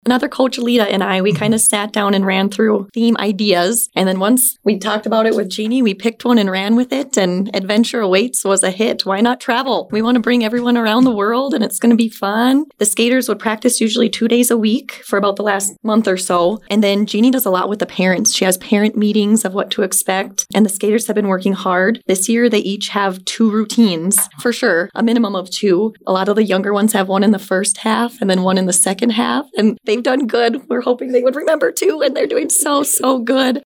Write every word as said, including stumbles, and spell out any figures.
Another coach, Alita, and I, we kind of sat down and ran through theme ideas. And then once we talked about it with Jeannie, we picked one and ran with it. And Adventure Awaits was a hit. Why not travel? We want to bring everyone around the world and it's going to be fun. The skaters would practice usually two days a week for about the last month or so. And then Jeannie does a lot with the parents. She has parent meetings of what to expect. And the skaters have been working hard. This year, they each have two routines, for sure, a minimum of two. A lot of the younger ones have one in the first half and then one in the second half. And they've done good. We're hoping they would remember too. And they're doing so, so good.